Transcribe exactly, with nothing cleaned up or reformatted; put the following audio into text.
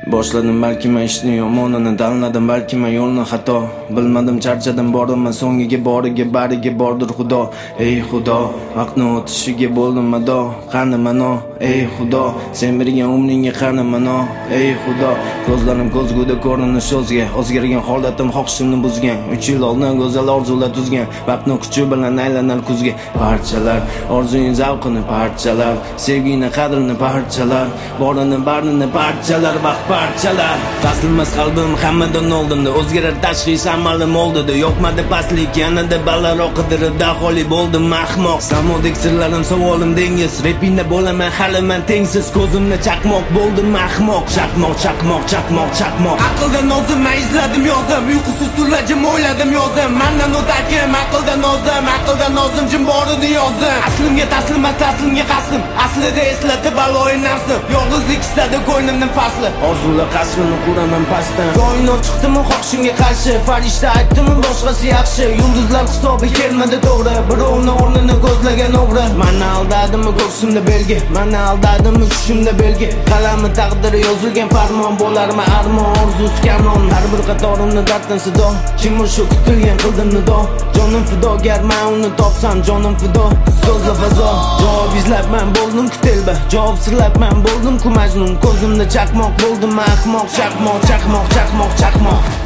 Boshladim balki men ishni yomonini, tanladim balki men yo'lni xato. Bilmadim, charchadim, bordim so'ngiga, boriga bariga bordir Xudo. Ey Xudo, vaqtni o'tishiga bo'ldim mado. Qani mano, ey Xudo, sen bergan umringga qani mano. Ey Xudo, ko'zlarim ko'zguda ko'rinish o'zga, o'zgargan holatim xohishimni buzgan. uch yil oldin go'zal orzular tuzgan, vaqtni kuchi bilan aylanar kuzga. Parchalar, orzuning zavqini parchalar, sevgining qadrini parchalar, borini barini parchalar, vaqt parchalar. Taslimas qalbim hammadan oldimda, o'zgarar tashxis amalim oldida. Yo'qmadi pastlik, yanada balandroq qidirib daholi bo'ldim mahmoq. Samodek sirlarim savolim dengiz, repinda bo'laman hali men tengsiz. Ko'zimni chaqmoq bo'ldim mahmoq, chaqmoq, chaqmoq, chaqmoq, chaqmoq. Aqldan nozim men izladim yozdim, uyqusiz turlajim o'yladim yozdim. Mendan o'takim aqldan nozim, aqldan nozim jim borini yozdim. Aslimga taslimas, taslimga qasdim, aslida eslatib baloyi nafsim. Yolg'izlik istadi ko'nglimning fasli, orzular qasrini quraman pastdan. Koinot chiqdimi xohishimga qarshi, farishta aytdimi boshqasi yaxshi. Yulduzlar hisobi kelmadi to'g'ri, birovni o'rnini ko'zlagan o'g'ri. Meni aldadimi ko'ksimda belgi, meni aldadimi tushimda belgi. Qalami taqdiri yozilgan farmon, bo'larmi armon, orzusi kanon. Har bir qatorimni darddan sido, kim o'sha kutilgan qildim nido. Jonim fidogar, men uni topsam jonim fido. So'zla fazo, javob izlabman bo'ldim kutelba, javob sirlabman bo'ldim ku majnun. Ko'zimda chaqmoq bo'ldim ahmoq, chaqmoq, chaqmoq, chaqmoq, chaqmoq.